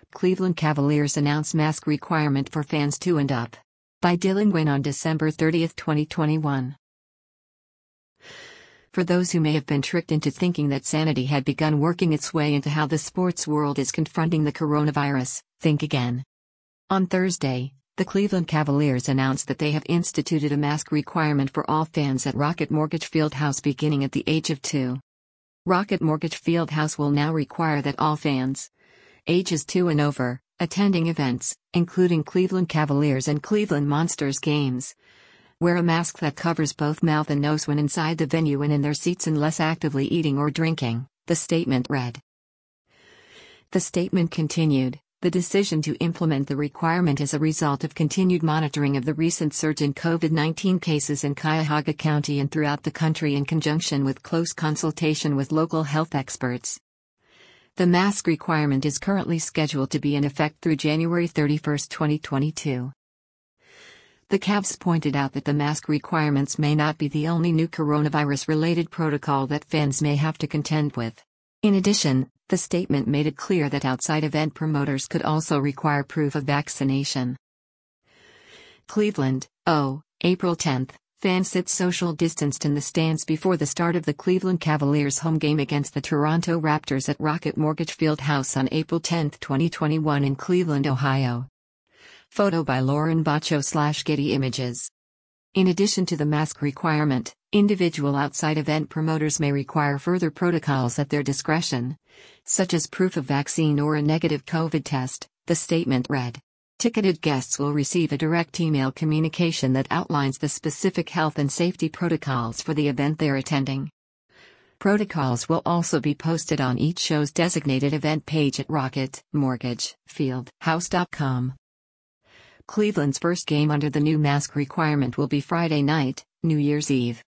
Cleveland Cavaliers announce mask requirement for fans 2 and up. By Dylan Nguyen on December 30, 2021. For those who may have been tricked into thinking that sanity had begun working its way into how the sports world is confronting the coronavirus, think again. On Thursday, the Cleveland Cavaliers announced that they have instituted a mask requirement for all fans at Rocket Mortgage Fieldhouse beginning at the age of 2. Rocket Mortgage Fieldhouse will now require that all fans, ages 2 and over, attending events, including Cleveland Cavaliers and Cleveland Monsters games, wear a mask that covers both mouth and nose when inside the venue and in their seats unless actively eating or drinking, the statement read. The statement continued, the decision to implement the requirement is a result of continued monitoring of the recent surge in COVID-19 cases in Cuyahoga County and throughout the country in conjunction with close consultation with local health experts. The mask requirement is currently scheduled to be in effect through January 31, 2022. The Cavs pointed out that the mask requirements may not be the only new coronavirus-related protocol that fans may have to contend with. In addition, the statement made it clear that outside event promoters could also require proof of vaccination. Cleveland, April 10. Fans sit social distanced in the stands before the start of the Cleveland Cavaliers home game against the Toronto Raptors at Rocket Mortgage Fieldhouse on April 10, 2021 in Cleveland, Ohio. Photo by Lauren Baccio/Getty Images. In addition to the mask requirement, individual outside event promoters may require further protocols at their discretion, such as proof of vaccine or a negative COVID test, the statement read. Ticketed guests will receive a direct email communication that outlines the specific health and safety protocols for the event they're attending. Protocols will also be posted on each show's designated event page at rocketmortgagefieldhouse.com. Cleveland's first game under the new mask requirement will be Friday night, New Year's Eve.